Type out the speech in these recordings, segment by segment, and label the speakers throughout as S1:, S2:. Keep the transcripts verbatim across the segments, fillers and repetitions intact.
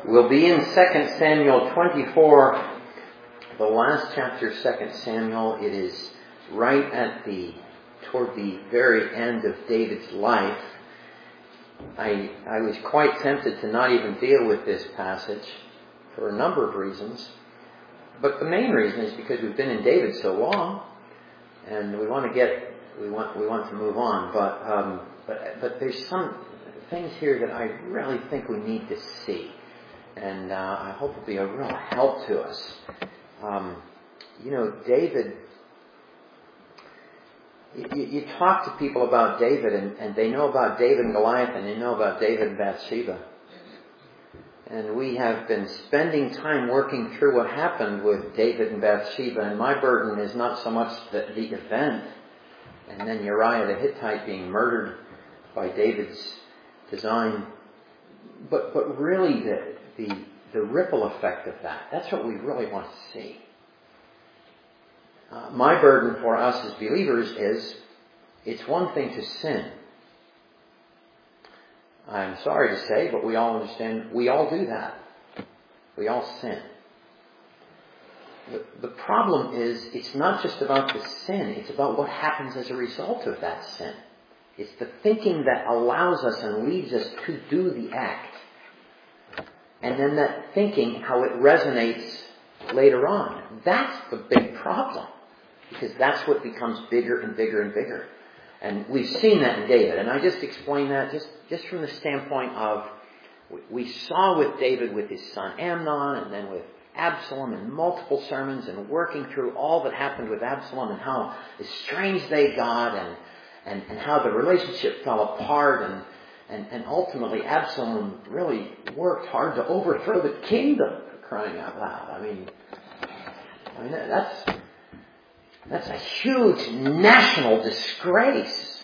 S1: We'll be in Second Samuel twenty-four, the last chapter of Second Samuel. It is right at the, toward the very end of David's life. I, I was quite tempted to not even deal with this passage for a number of reasons. But the main reason is because we've been in David so long, and we want to get, we want, we want to move on. But, um, but, but there's some things here that I really think we need to see. And uh, I hope it'll be a real help to us. Um, you know, David, you, you talk to people about David, and, and they know about David and Goliath, and they know about David and Bathsheba. And we have been spending time working through what happened with David and Bathsheba, and my burden is not so much the, the event, and then Uriah the Hittite being murdered by David's design, but but really the the the ripple effect of that. That's what we really want to see. Uh, my burden for us as believers is, it's one thing to sin. I'm sorry to say, but we all understand, we all do that. We all sin. The, the problem is, it's not just about the sin, it's about what happens as a result of that sin. It's the thinking that allows us and leads us to do the act. And then that thinking, how it resonates later on. That's the big problem. Because that's what becomes bigger and bigger and bigger. And we've seen that in David. And I just explain that just, just from the standpoint of, we saw with David with his son Amnon, and then with Absalom in multiple sermons, and working through all that happened with Absalom and how estranged they got, and, and, and how the relationship fell apart, and And, and ultimately, Absalom really worked hard to overthrow the kingdom, for crying out loud. I mean, I mean that's that's a huge national disgrace.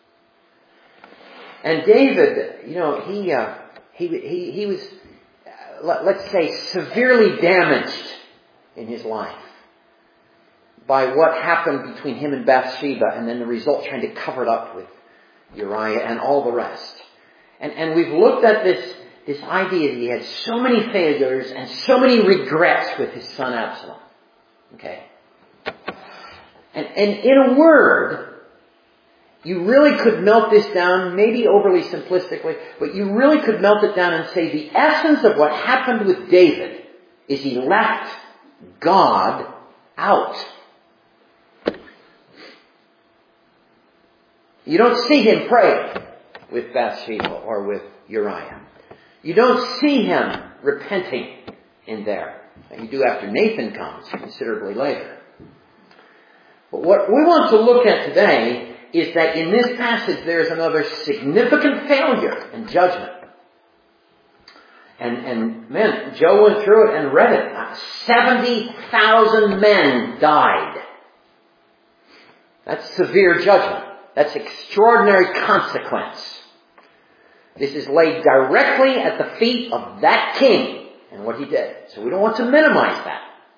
S1: And David, you know, he uh, he he he was, uh, let's say, severely damaged in his life by what happened between him and Bathsheba, and then the result trying to cover it up with Uriah and all the rest. And, and we've looked at this, this idea that he had so many failures and so many regrets with his son Absalom. Okay? And, and in a word, you really could melt this down, maybe overly simplistically, but you really could melt it down and say the essence of what happened with David is he left God out. You don't see him pray with Bathsheba or with Uriah. You don't see him repenting in there. You do after Nathan comes, considerably later. But what we want to look at today is that in this passage there is another significant failure in judgment. And, and man, Joe went through it and read it. seventy thousand men died. That's severe judgment. That's extraordinary consequence. This is laid directly at the feet of that king and what he did. So we don't want to minimize that.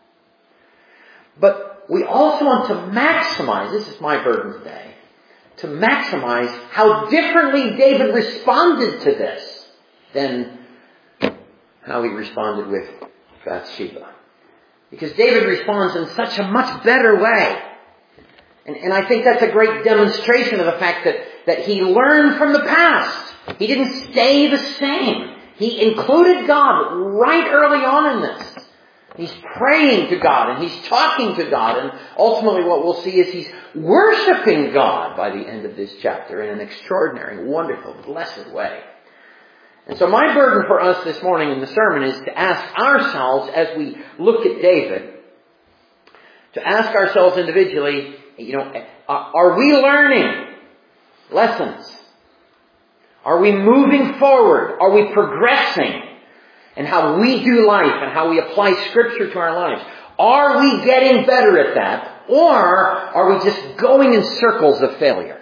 S1: But we also want to maximize, this is my burden today, to maximize how differently David responded to this than how he responded with Bathsheba. Because David responds in such a much better way. And, and I think that's a great demonstration of the fact that, that he learned from the past. He didn't stay the same. He included God right early on in this. He's praying to God and he's talking to God. And ultimately what we'll see is he's worshiping God by the end of this chapter in an extraordinary, wonderful, blessed way. And so my burden for us this morning in the sermon is to ask ourselves, as we look at David, to ask ourselves individually, you know, are we learning lessons? Are we moving forward? Are we progressing in how we do life and how we apply Scripture to our lives? Are we getting better at that? Or are we just going in circles of failure?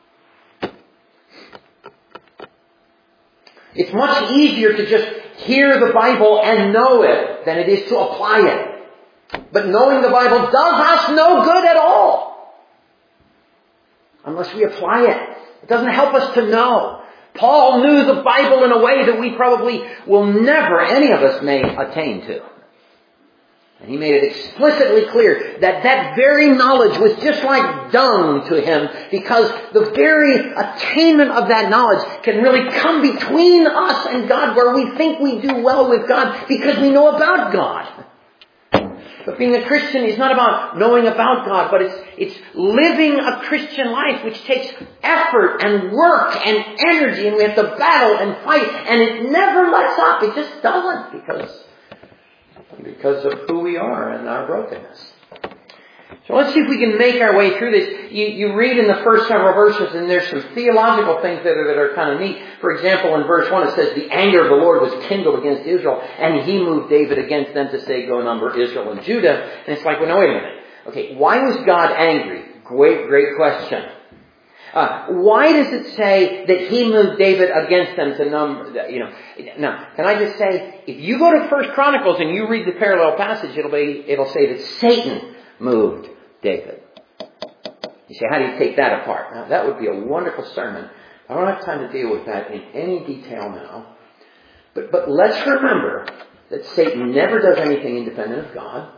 S1: It's much easier to just hear the Bible and know it than it is to apply it. But knowing the Bible does us no good at all unless we apply it. It doesn't help us to know. Paul knew the Bible in a way that we probably will never, any of us may attain to. And he made it explicitly clear that that very knowledge was just like dung to him, because the very attainment of that knowledge can really come between us and God, where we think we do well with God because we know about God. But being a Christian is not about knowing about God, but it's, it's living a Christian life which takes effort and work and energy, and we have to battle and fight, and it never lets up. It just doesn't, because because of who we are and our brokenness. So let's see if we can make our way through this. You, you read in the first several verses, and there's some theological things that are, that are kind of neat. For example, in verse one it says, the anger of the Lord was kindled against Israel, and he moved David against them to say, go number Israel and Judah. And it's like, well, no, wait a minute. Okay, why was God angry? Great, great question. Uh, why does it say that he moved David against them to number, you know, now, can I just say, if you go to First Chronicles and you read the parallel passage, it'll be, it'll say that Satan moved David. You say, how do you take that apart? Now, that would be a wonderful sermon. I don't have time to deal with that in any detail now. But, but let's remember that Satan never does anything independent of God.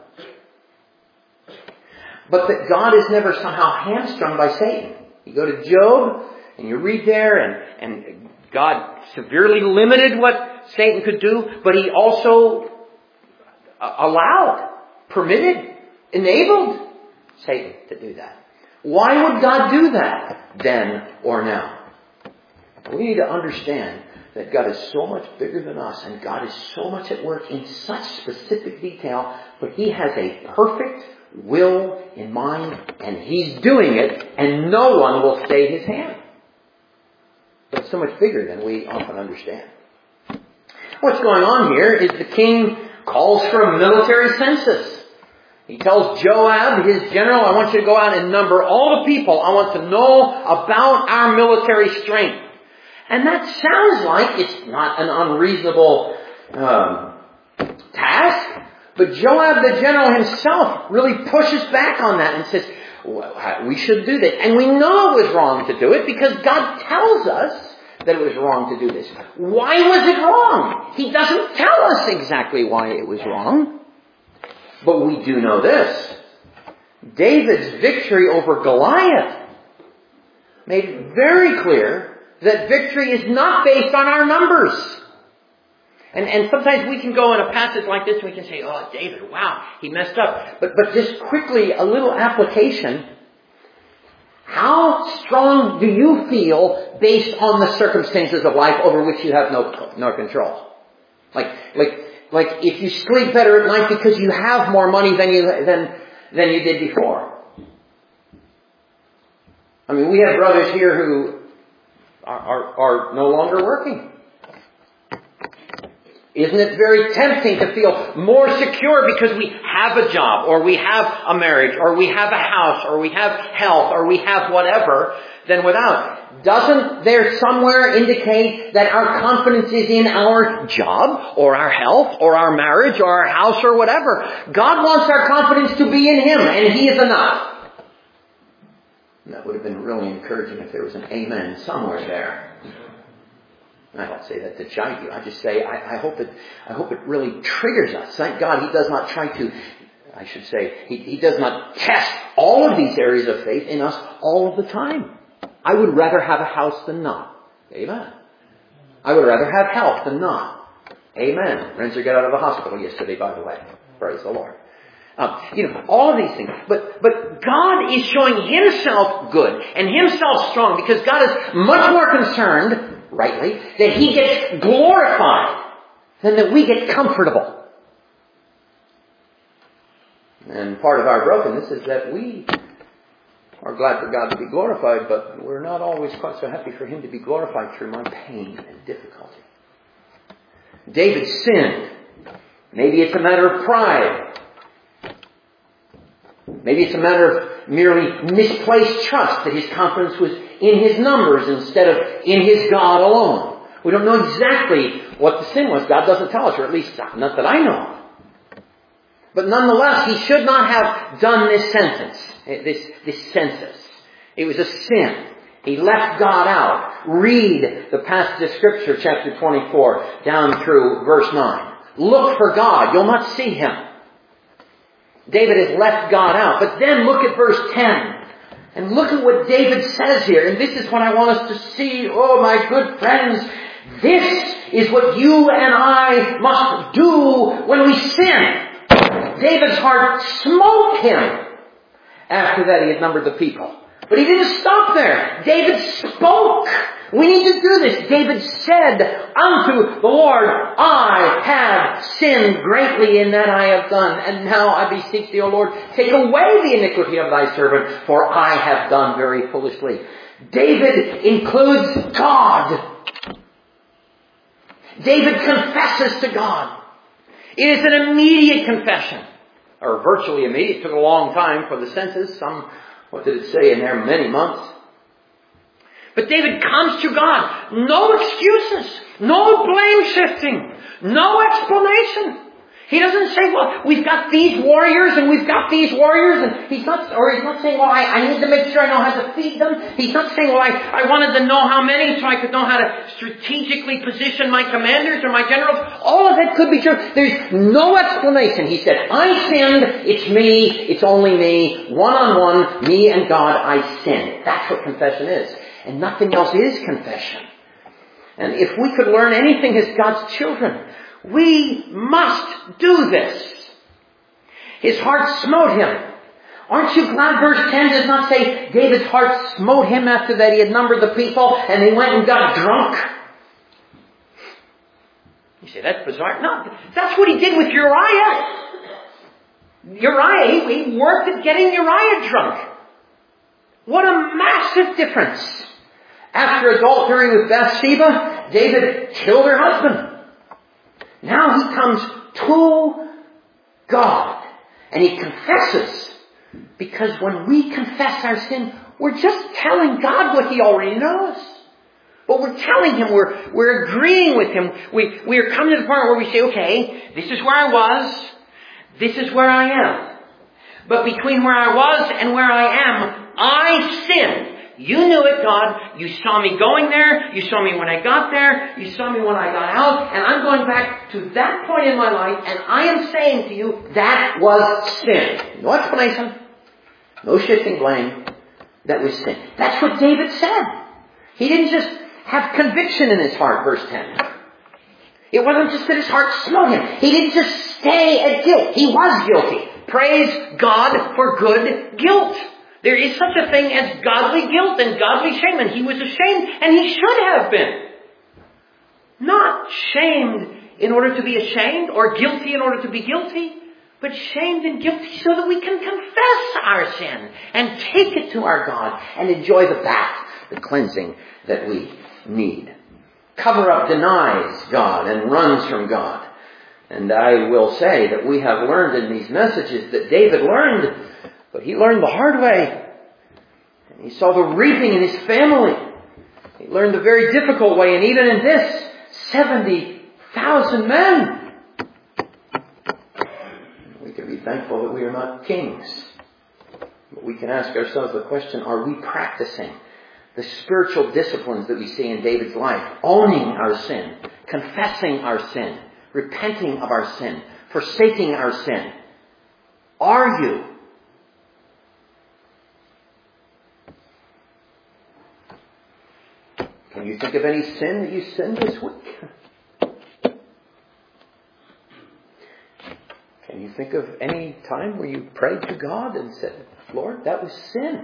S1: But that God is never somehow hamstrung by Satan. You go to Job, and you read there, and, and God severely limited what Satan could do, but he also allowed, permitted, enabled Satan to do that. Why would God do that then or now? We need to understand that God is so much bigger than us, and God is so much at work in such specific detail, but he has a perfect will in mind, and he's doing it, and no one will stay his hand. But it's so much bigger than we often understand. What's going on here is the king calls for a military census. He tells Joab, his general, I want you to go out and number all the people. I want to know about our military strength. And that sounds like it's not an unreasonable um, task. But Joab the general himself really pushes back on that and says, well, we should do this. And we know it was wrong to do it because God tells us that it was wrong to do this. Why was it wrong? He doesn't tell us exactly why it was wrong. But we do know this. David's victory over Goliath made it very clear that victory is not based on our numbers. And, and sometimes we can go in a passage like this and we can say, oh, David, wow, he messed up. But, but just quickly, a little application. How strong do you feel based on the circumstances of life over which you have no, no control? Like, like, like if you sleep better at night because you have more money than you, than, than you did before. I mean, we have brothers here who are, are, are no longer working. Isn't it very tempting to feel more secure because we have a job, or we have a marriage, or we have a house, or we have health, or we have whatever, than without? Doesn't there somewhere indicate that our confidence is in our job, or our health, or our marriage, or our house, or whatever? God wants our confidence to be in Him, and He is enough. And that would have been really encouraging if there was an amen somewhere there. I don't say that to chide you. I just say I, I hope it. I hope it really triggers us. Thank God He does not try to. I should say He, he does not test all of these areas of faith in us all of the time. I would rather have a house than not. Amen. I would rather have health than not. Amen. Renzer got out of the hospital yesterday, by the way. Praise the Lord. Um, you know, all of these things. But but God is showing Himself good and Himself strong, because God is much more concerned, rightly, that He gets glorified than that we get comfortable. And part of our brokenness is that we are glad for God to be glorified, but we're not always quite so happy for Him to be glorified through my pain and difficulty. David sinned. Maybe it's a matter of pride. Maybe it's a matter of merely misplaced trust, that his confidence was in his numbers instead of in his God alone. We don't know exactly what the sin was. God doesn't tell us, or at least not that I know of. But nonetheless, he should not have done this sentence, this, this census. It was a sin. He left God out. Read the passage of Scripture, chapter twenty-four, down through verse nine. Look for God. You'll not see Him. David has left God out. But then look at verse ten. And look at what David says here. And this is what I want us to see. Oh, my good friends. This is what you and I must do when we sin. David's heart smote him after that he had numbered the people. But he didn't stop there. David spoke. We need to do this. David said unto the Lord, I have sinned greatly in that I have done. And now I beseech thee, O Lord, take away the iniquity of thy servant, for I have done very foolishly. David includes God. David confesses to God. It is an immediate confession. Or virtually immediate. It took a long time for the census. Some, what did it say in there? Many months. But David comes to God. No excuses. No blame shifting. No explanation. He doesn't say, well, we've got these warriors and we've got these warriors. And he's not, or he's not saying, well, I, I need to make sure I know how to feed them. He's not saying, well, I, I wanted to know how many so I could know how to strategically position my commanders or my generals. All of that could be true. There's no explanation. He said, I sinned. It's me. It's only me. One-on-one, me and God, I sinned. That's what confession is. And nothing else is confession. And if we could learn anything as God's children, we must do this. His heart smote him. Aren't you glad verse ten does not say David's heart smote him after that he had numbered the people and they went and got drunk? You say, that's bizarre. No, that's what he did with Uriah. Uriah, he, he worked at getting Uriah drunk. What a massive difference. After adultery with Bathsheba, David killed her husband. Now he comes to God and he confesses. Because when we confess our sin, we're just telling God what He already knows. But we're telling Him, we're, we're agreeing with Him. We, we are coming to the point where we say, okay, this is where I was. This is where I am. But between where I was and where I am, I sinned. You knew it, God. You saw me going there. You saw me when I got there. You saw me when I got out. And I'm going back to that point in my life. And I am saying to you, that was sin. No explanation. No shifting blame. That was sin. That's what David said. He didn't just have conviction in his heart, verse ten. It wasn't just that his heart smote him. He didn't just stay at guilt. He was guilty. Praise God for good guilt. There is such a thing as godly guilt and godly shame, and he was ashamed, and he should have been. Not shamed in order to be ashamed, or guilty in order to be guilty, but shamed and guilty so that we can confess our sin and take it to our God and enjoy the bath, the cleansing that we need. Cover up denies God and runs from God. And I will say that we have learned in these messages that David learned, but he learned the hard way. And he saw the reaping in his family. He learned the very difficult way. And even in this, seventy thousand men. We can be thankful that we are not kings. But we can ask ourselves the question, are we practicing the spiritual disciplines that we see in David's life? Owning our sin, confessing our sin, repenting of our sin, forsaking our sin. Are you? Can you think of any sin that you sinned this week? Can you think of any time where you prayed to God and said, Lord, that was sin?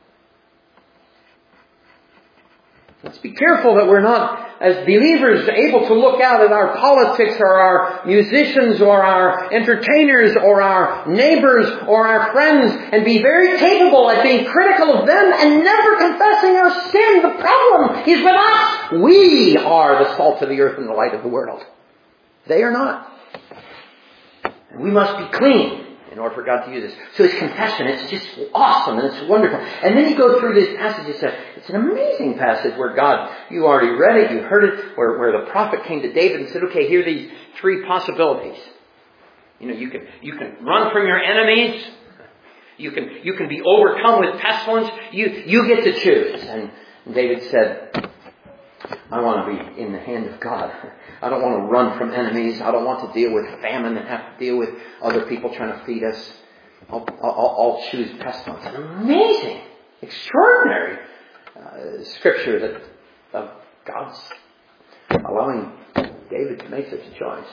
S1: Let's be careful that we're not, as believers, able to look out at our politics or our musicians or our entertainers or our neighbors or our friends and be very capable at being critical of them and never confessing our sin. The problem is with us. We are the salt of the earth and the light of the world. They are not. And we must be clean in order for God to use us. So his confession, it's just awesome and it's wonderful. And then you go through this passage, it's, a, it's an amazing passage where God, you already read it, you heard it, where, where the prophet came to David and said, okay, here are these three possibilities. You know, you can, you can run from your enemies. You can, you can be overcome with pestilence. You, you get to choose. And And David said, I want to be in the hand of God. I don't want to run from enemies. I don't want to deal with famine and have to deal with other people trying to feed us. I'll, I'll, I'll choose pestilence. An amazing, extraordinary uh, scripture that of God's allowing David to make such a choice.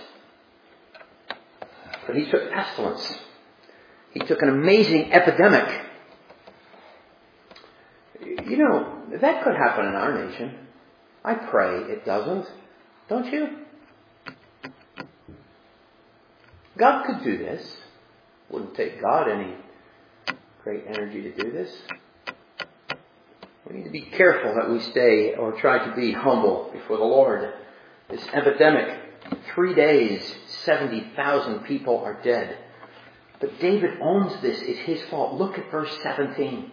S1: But he took pestilence. He took an amazing epidemic. You know, that could happen in our nation. I pray it doesn't. Don't you? God could do this. Wouldn't take God any great energy to do this. We need to be careful that we stay or try to be humble before the Lord. This epidemic, three days, seventy thousand people are dead. But David owns this. It's his fault. Look at verse seventeen.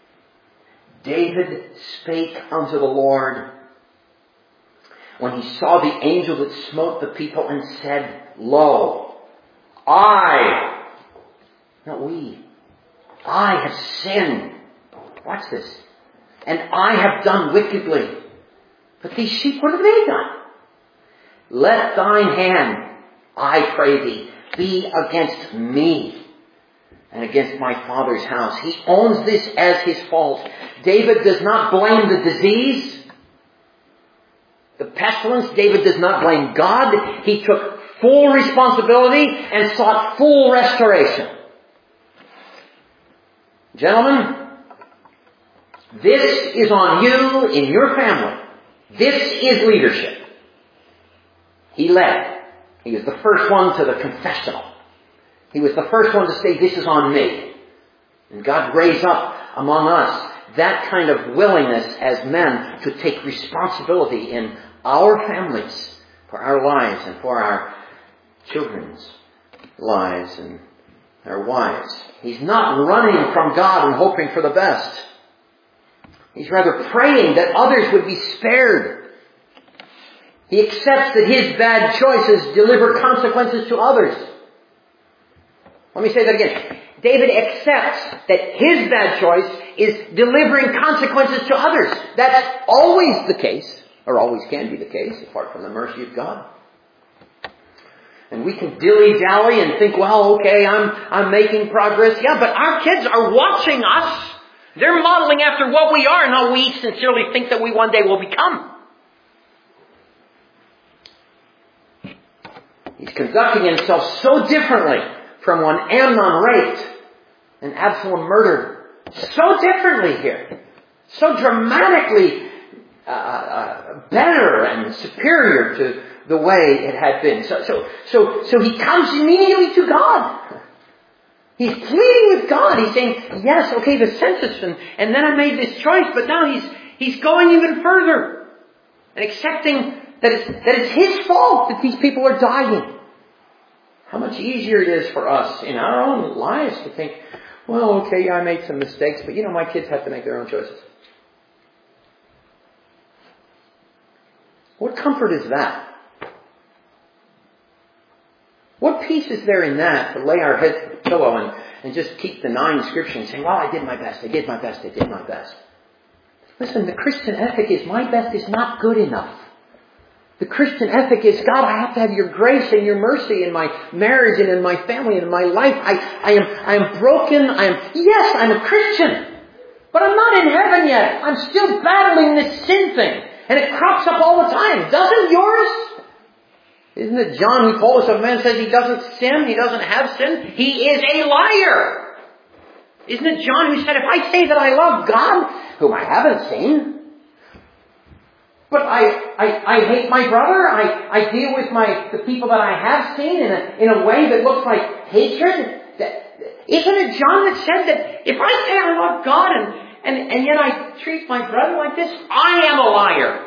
S1: David spake unto the Lord when he saw the angel that smote the people and said, Lo, I, not we, I have sinned. Watch this. And I have done wickedly. But these sheep, what have they done? Let thine hand, I pray thee, be against me and against my father's house. He owns this as his fault. David does not blame the disease, the pestilence. David does not blame God. He took full responsibility and sought full restoration. Gentlemen, this is on you in your family. This is leadership. He led. He was the first one to the confessional. He was the first one to say, this is on me. And God raised up among us that kind of willingness as men to take responsibility in our families, for our lives and for our children's lives and our wives. He's not running from God and hoping for the best. He's rather praying that others would be spared. He accepts that his bad choices deliver consequences to others. Let me say that again. David accepts that his bad choice is delivering consequences to others. That's always the case, or always can be the case, apart from the mercy of God. And we can dilly-dally and think, well, okay, I'm, I'm making progress. Yeah, but our kids are watching us. They're modeling after what we are and how we sincerely think that we one day will become. He's conducting himself so differently from when Amnon raped and Absalom murdered. So differently here. So dramatically uh, uh, better and superior to the way it had been. So, so, so, so he comes immediately to God. He's pleading with God. He's saying, yes, okay, the census, and, and then I made this choice, but now he's he's going even further and accepting that it's, that it's his fault that these people are dying. How much easier it is for us in our own lives to think, well, okay, yeah, I made some mistakes, but you know, my kids have to make their own choices. What comfort is that? What peace is there in that to lay our heads to the pillow and, and just keep denying Scripture and saying, well, I did my best, I did my best, I did my best. Listen, the Christian ethic is my best is not good enough. The Christian ethic is, God, I have to have your grace and your mercy in my marriage and in my family and in my life. I, I am, I am broken. I am, yes, I'm a Christian, but I'm not in heaven yet. I'm still battling this sin thing. And it crops up all the time. Doesn't yours? Isn't it John who told us if a man says he doesn't sin, he doesn't have sin, he is a liar. Isn't it John who said, if I say that I love God, whom I haven't seen, but I, I, I hate my brother, I, I deal with my the people that I have seen in a, in a way that looks like hatred. That, isn't it John that said that if I say I love God and, and, and yet I treat my brother like this, I am a liar.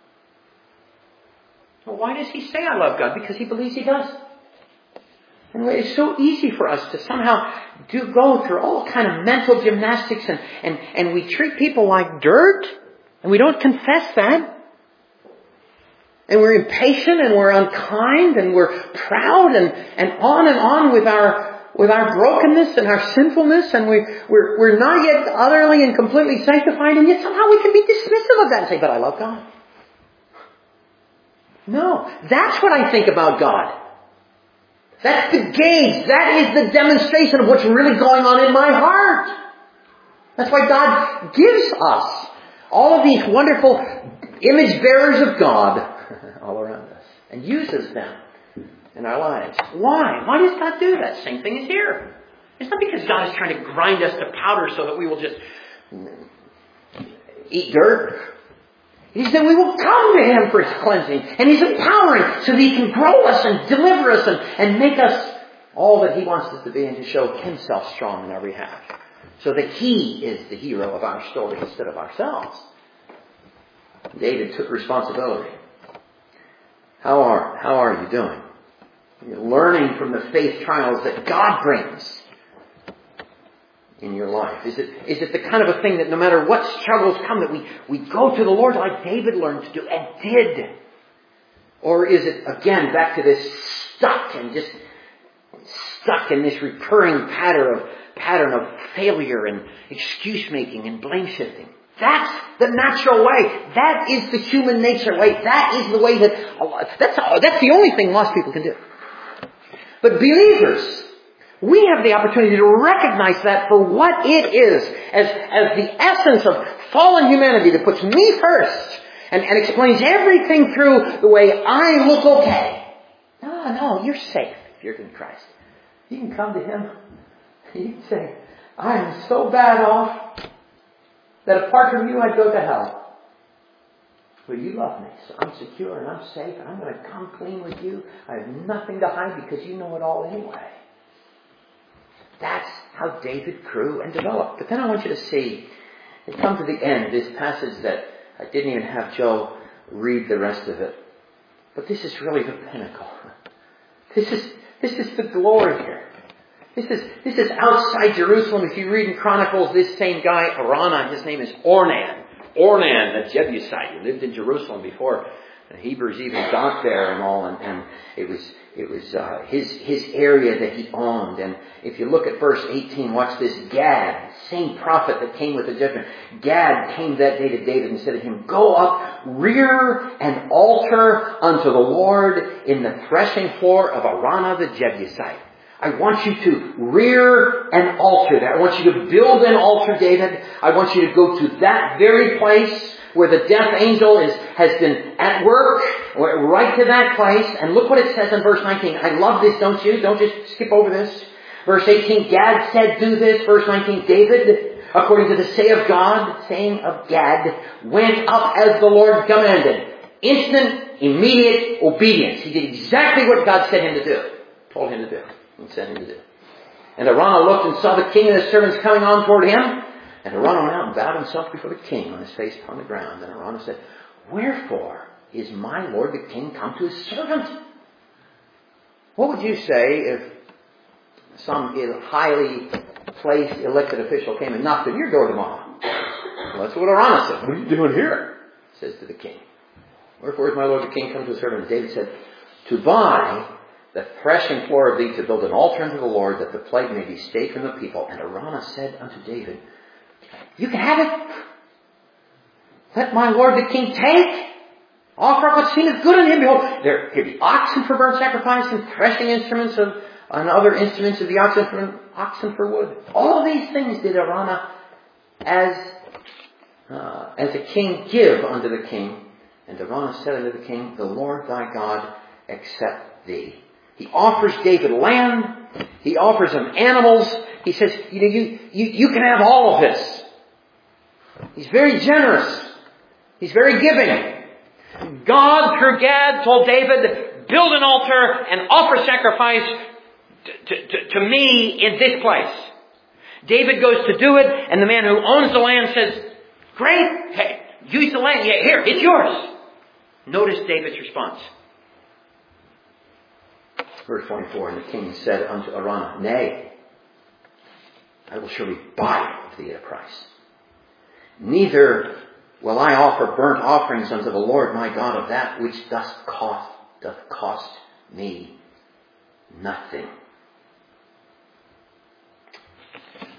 S1: Well, why does he say I love God? Because he believes he does. And it's so easy for us to somehow do go through all kind of mental gymnastics and, and, and we treat people like dirt and we don't confess that. And we're impatient and we're unkind and we're proud and, and on and on with our with our brokenness and our sinfulness, and we, we're, we're not yet utterly and completely sanctified, and yet somehow we can be dismissive of that and say, but I love God. No, that's what I think about God. That's the gauge. That is the demonstration of what's really going on in my heart. That's why God gives us all of these wonderful image bearers of God all around us and uses them in our lives. Why? Why does God do that? Same thing is here. It's not because God is trying to grind us to powder so that we will just eat dirt. He said we will come to Him for His cleansing. And He's empowering so that He can grow us and deliver us and, and make us all that He wants us to be and to show Himself strong in our behalf. So that He is the hero of our story instead of ourselves. David took responsibility. How are, how are you doing? You're learning from the faith trials that God brings in your life. Is it, is it the kind of a thing that no matter what struggles come that we, we go to the Lord like David learned to do and did? Or is it again back to this stuck and just stuck in this recurring pattern of pattern of failure and excuse making and blame shifting? That's the natural way. That is the human nature way. That is the way that that's that's the only thing lost people can do. But believers, we have the opportunity to recognize that for what it is, as, as the essence of fallen humanity that puts me first and, and explains everything through the way I look okay. No, no, you're safe if you're in Christ. You can come to Him. You can say, I am so bad off that apart from you I'd go to hell. But you love me, so I'm secure and I'm safe and I'm going to come clean with you. I have nothing to hide because you know it all anyway. That's how David grew and developed. But then I want you to see, it comes to the end, this passage that I didn't even have Joe read the rest of it. But this is really the pinnacle. This is, this is the glory here. This is, this is outside Jerusalem. If you read in Chronicles, this same guy, Araunah, his name is Ornan. Ornan, the Jebusite, who lived in Jerusalem before the Hebrews even got there and all, and, and it was it was uh, his his area that he owned. And if you look at verse eighteen, watch this. Gad, same prophet that came with the judgment. Gad came that day to David and said to him, "Go up, rear an altar unto the Lord in the threshing floor of Araunah the Jebusite." I want you to rear an altar there. I want you to build an altar, David. I want you to go to that very place where the death angel is, has been at work, right to that place. And look what it says in verse nineteen. I love this, don't you? Don't just skip over this. Verse eighteen, Gad said, do this. Verse nineteen, David, according to the say of God, saying of Gad, went up as the Lord commanded. Instant, immediate obedience. He did exactly what God said him to do. Told him to do. And sent him to do. And Araunah looked and saw the king and his servants coming on toward him. And Araunah went out and bowed himself before the king on his face upon the ground. And Araunah said, wherefore is my lord the king come to his servant? What would you say if some highly placed elected official came and knocked at your door tomorrow? Well, that's what Araunah said. What are you doing here? Says to the king. Wherefore is my lord the king come to his servant? And David said, to buy the threshing floor of thee, to build an altar unto the Lord, that the plague may be stayed from the people. And Araunah said unto David, you can have it. Let my lord the king take. Offer up what seemeth good unto him. Behold, there here be oxen for burnt sacrifice, and threshing instruments of, and other instruments of the oxen for, oxen for wood. All these things did Araunah as, uh, as a king give unto the king. And Araunah said unto the king, the Lord thy God accept thee. He offers David land. He offers him animals. He says, you know, you, you, you can have all of this. He's very generous. He's very giving. God, through Gad, told David, build an altar and offer sacrifice to, to, to me in this place. David goes to do it, and the man who owns the land says, great, hey, use the land. Yeah, here, it's yours. Notice David's response. Verse twenty-four, and the king said unto Araunah, nay, I will surely buy it of thee at a price. Neither will I offer burnt offerings unto the Lord my God of that which doth cost, doth cost me nothing.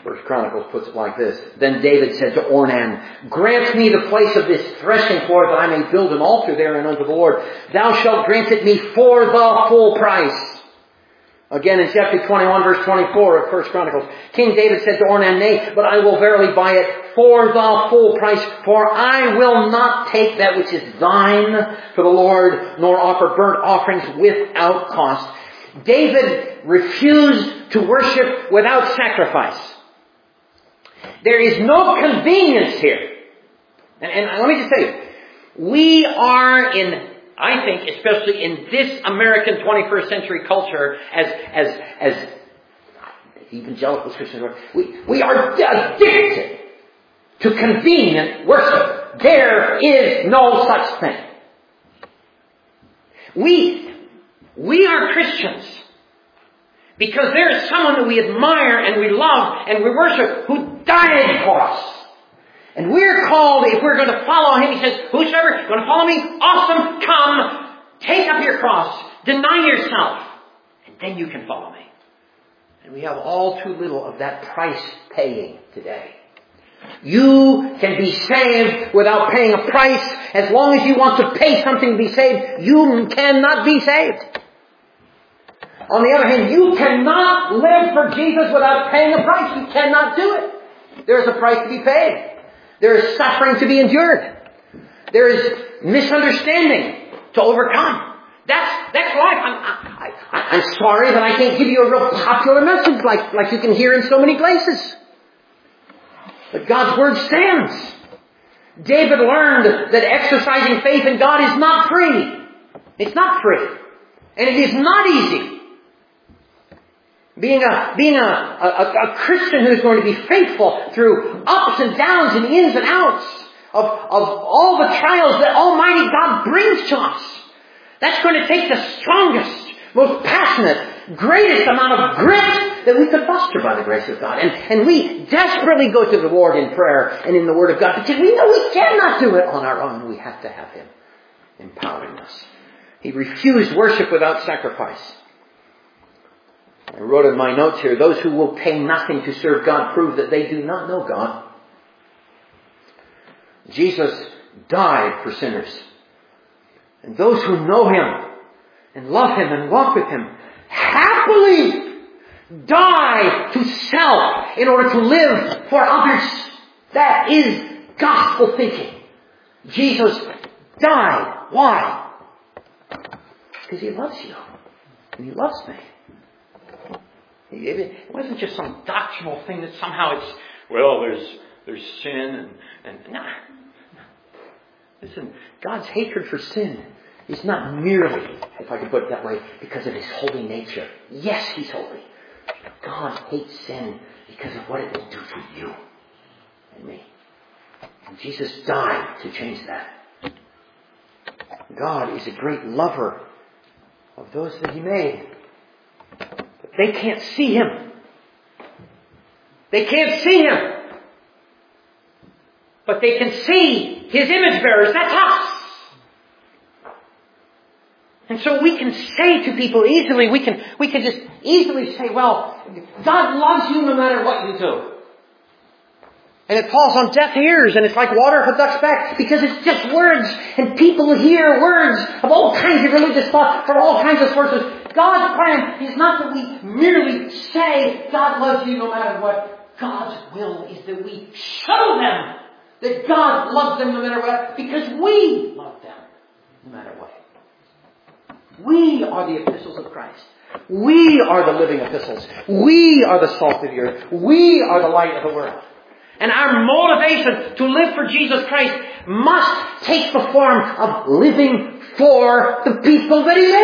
S1: First Chronicles puts it like this. Then David said to Ornan, grant me the place of this threshing floor that I may build an altar therein unto the Lord. Thou shalt grant it me for the full price. Again in chapter twenty-one verse twenty-four of First Chronicles. King David said to Ornan, nay, but I will verily buy it for the full price, for I will not take that which is thine for the Lord, nor offer burnt offerings without cost. David refused to worship without sacrifice. There is no convenience here. And, and let me just say, we are in, I think, especially in this American twenty-first century culture, as as as evangelical Christians, we, we are addicted to convenient worship. There is no such thing. We, we are Christians because there is someone that we admire and we love and we worship who died for us. And we're called, if we're going to follow Him, He says, whosoever is going to follow me, awesome, come, take up your cross, deny yourself, and then you can follow me. And we have all too little of that price paying today. You can be saved without paying a price. As long as you want to pay something to be saved, you cannot be saved. On the other hand, you cannot live for Jesus without paying a price. You cannot do it. There is a price to be paid. There is suffering to be endured. There is misunderstanding to overcome. That's that's life. I'm, I, I, I'm sorry that I can't give you a real popular message like, like you can hear in so many places. But God's Word stands. David learned that exercising faith in God is not free. It's not free. And it is not easy. Being a, being a, a, a Christian who is going to be faithful through ups and downs and ins and outs of, of all the trials that Almighty God brings to us. That's going to take the strongest, most passionate, greatest amount of grit that we could muster by the grace of God. And, and we desperately go to the Lord in prayer and in the Word of God because we know we cannot do it on our own. We have to have Him empowering us. He refused worship without sacrifice. I wrote in my notes here, those who will pay nothing to serve God prove that they do not know God. Jesus died for sinners. And those who know Him and love Him and walk with Him happily die to self in order to live for others. That is gospel thinking. Jesus died. Why? Because He loves you. And He loves me. It wasn't just some doctrinal thing that somehow it's, well, there's there's sin and, and nah. Listen, God's hatred for sin is not merely, if I could put it that way, because of His holy nature. Yes, He's holy. God hates sin because of what it will do for you and me. And Jesus died to change that. God is a great lover of those that He made. But they can't see Him. They can't see Him. But they can see His image bearers. That's us. And so we can say to people easily, we can, we can just easily say, well, God loves you no matter what you do. And it falls on deaf ears, and it's like water off a duck's back, because it's just words, and people hear words of all kinds of religious thought from all kinds of sources. God's plan is not that we merely say God loves you no matter what. God's will is that we show them that God loves them no matter what, because we love them no matter what. We are the epistles of Christ. We are the living epistles. We are the salt of the earth. We are the light of the world. And our motivation to live for Jesus Christ must take the form of living for the people that He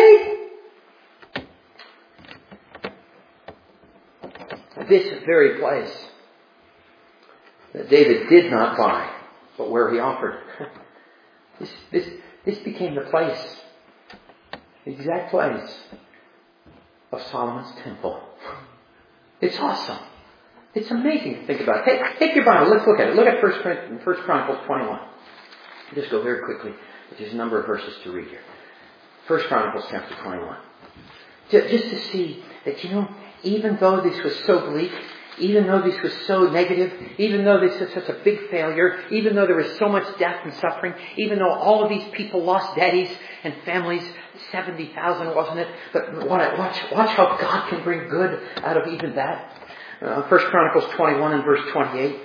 S1: made. This very place that David did not buy, but where he offered. This, this, this became the place, the exact place of Solomon's temple. It's awesome. It's amazing to think about. Take, take your Bible. Let's look at it. Look at First Chronicles twenty-one. I'll just go very quickly. There's a number of verses to read here. First Chronicles chapter twenty-one. Just to see that, you know, even though this was so bleak, even though this was so negative, even though this was such a big failure, even though there was so much death and suffering, even though all of these people lost daddies and families, seventy thousand wasn't it? But watch, watch how God can bring good out of even that. Uh, First Chronicles twenty-one and verse twenty-eight.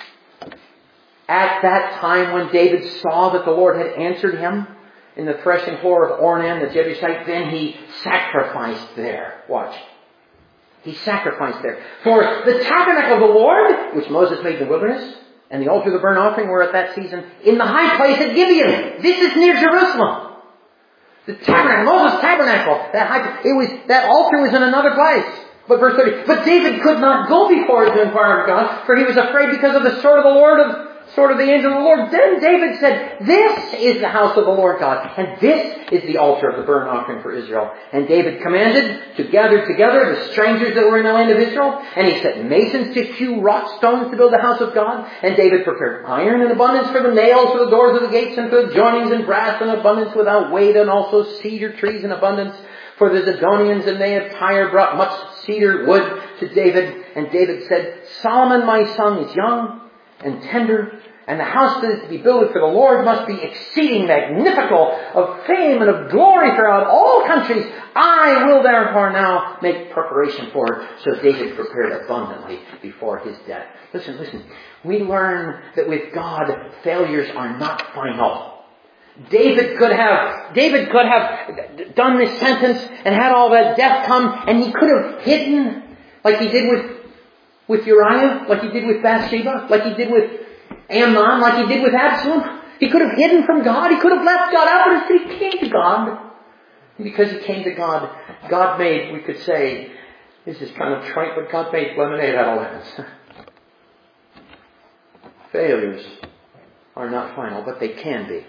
S1: At that time when David saw that the Lord had answered him in the threshing floor of Ornan the Jebusite, then he sacrificed there. Watch. He sacrificed there. For the tabernacle of the Lord, which Moses made in the wilderness, and the altar of the burnt offering were at that season in the high place at Gibeon. This is near Jerusalem. The tabernacle, Moses' tabernacle, that high, it was, that altar was in another place. But verse thirty, but David could not go before it to inquire of God, for he was afraid because of the sword of the Lord of Sword of the angel of the Lord. Then David said, this is the house of the Lord God, and this is the altar of the burnt offering for Israel. And David commanded to gather together the strangers that were in the land of Israel, and he set masons to hew wrought stones to build the house of God. And David prepared iron in abundance for the nails, for the doors of the gates, and for the joinings, and brass in abundance without weight, and also cedar trees in abundance. For the Zidonians and they of Tyre brought much cedar wood to David. And David said, Solomon my son is young and tender, and the house that is to be built for the Lord must be exceeding magnifical, of fame and of glory throughout all countries. I will therefore now make preparation for it. So David prepared abundantly before his death. Listen, listen. We learn that with God, failures are not final. David could have, David could have done this sentence and had all that death come, and he could have hidden like he did with With Uriah, like he did with Bathsheba, like he did with Amnon, like he did with Absalom. He could have hidden from God. He could have left God out, but instead he came to God. And because he came to God, God made, we could say, this is kind of trite, but God made lemonade out of lemons. Failures are not final, but they can be.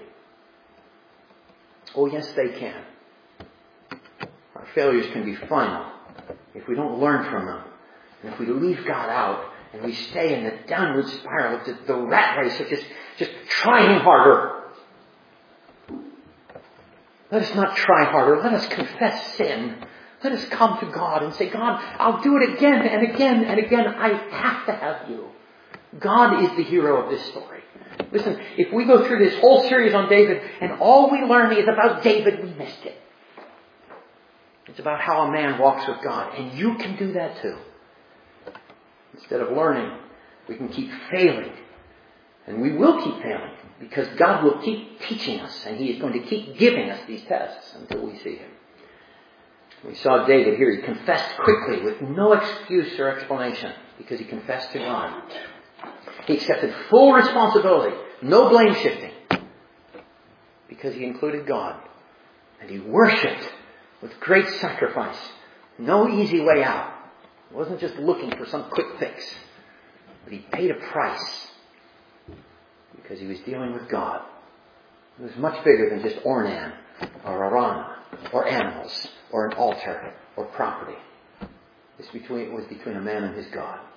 S1: Oh yes, they can. Our failures can be final if we don't learn from them. And if we leave God out and we stay in the downward spiral, the, the rat race of just, just trying harder. Let us not try harder. Let us confess sin. Let us come to God and say, God, I'll do it again and again and again. I have to have you. God is the hero of this story. Listen, if we go through this whole series on David and all we learn is about David, we missed it. It's about how a man walks with God. And you can do that too. Instead of learning, we can keep failing. And we will keep failing because God will keep teaching us and He is going to keep giving us these tests until we see Him. We saw David here. He confessed quickly with no excuse or explanation because he confessed to God. He accepted full responsibility, no blame shifting, because he included God. And he worshipped with great sacrifice. No easy way out. He wasn't just looking for some quick fix. But he paid a price because he was dealing with God. It was much bigger than just Ornan or Arana or animals or an altar or property. It was between, it was between a man and his God.